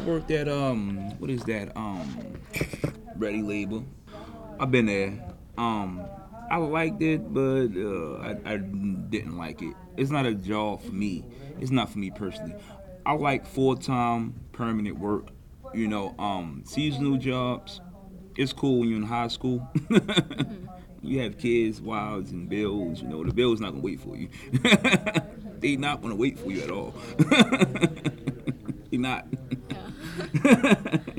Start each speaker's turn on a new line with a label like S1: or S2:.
S1: worked at what is that? Ready Label. I've been there. Um, I liked it, but I didn't like it. It's not a job for me. It's not for me personally. I like full time permanent work. Seasonal jobs. It's cool when you're in high school.
S2: Mhm.
S1: You have kids, wives, and bills. The bills not gonna wait for you. They not gonna wait for you at all. They not.
S2: Yeah.